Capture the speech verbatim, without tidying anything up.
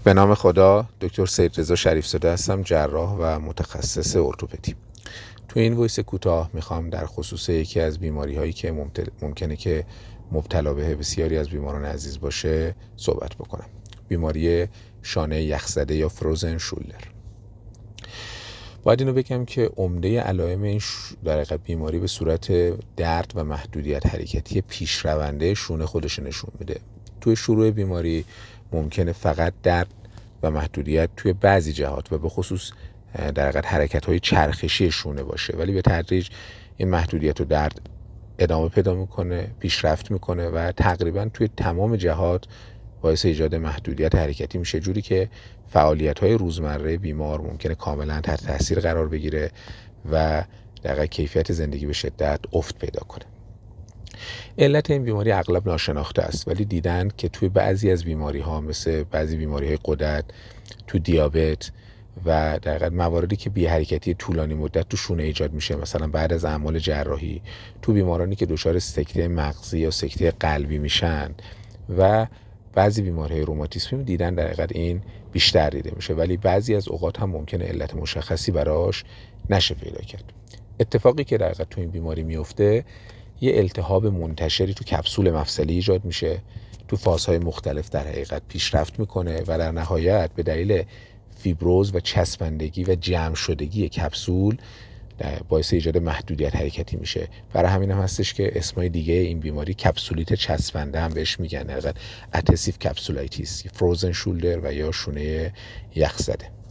به نام خدا. دکتر سیدرضا شریف‌زاده هستم، جراح و متخصص ارتوپدی. تو این وایس کوتاه میخوام در خصوص یکی از بیماری هایی که ممکنه که مبتلا به بسیاری از بیماران عزیز باشه صحبت بکنم. بیماری شانه یخزده یا فروزن شولدر. باید اینو بگم که عمده علائم این در حقیقت بیماری به صورت درد و محدودیت حرکتی پیشرونده شونه خودش نشون میده. توی شروع بیماری ممکنه فقط درد و محدودیت توی بعضی جهات و به خصوص در حقیقت حرکت‌های چرخشی شونه باشه، ولی به تدریج این محدودیت و درد ادامه پیدا میکنه، پیشرفت میکنه و تقریبا توی تمام جهات باعث ایجاد محدودیت حرکتی میشه، جوری که فعالیت‌های روزمره بیمار ممکنه کاملا تحت تاثیر قرار بگیره و در حقیقت کیفیت زندگی به شدت افت پیدا کنه. علت این بیماری اغلب ناشناخته است، ولی دیدن که توی بعضی از بیماری‌ها مثل بعضی بیماری‌های غدد، تو دیابت و در حقیقت مواردی که بی حرکتی طولانی مدت تو شونه ایجاد میشه، مثلا بعد از اعمال جراحی، تو بیمارانی که دچار سکته مغزی یا سکته قلبی میشن و بعضی بیماری‌های روماتیسمی دیدن در حقیقت این بیشتر دیده میشه، ولی بعضی از اوقات هم ممکنه علت مشخصی براش نشه پیدا کرد. اتفاقی که در حقیقت تو این بیماری میفته، یه التهاب منتشری تو کپسول مفصلی ایجاد میشه، تو فازهای مختلف در حقیقت پیشرفت میکنه و در نهایت به دلیل فیبروز و چسبندگی و جمع شدگی کپسول باعث ایجاد محدودیت حرکتی میشه. برای همین هم هستش که اسمای دیگه این بیماری کپسولیت چسبنده هم بهش میگن، در حقیقت اتسیو کپسولایتیس، فروزن شولدر و یا شونه یخزده.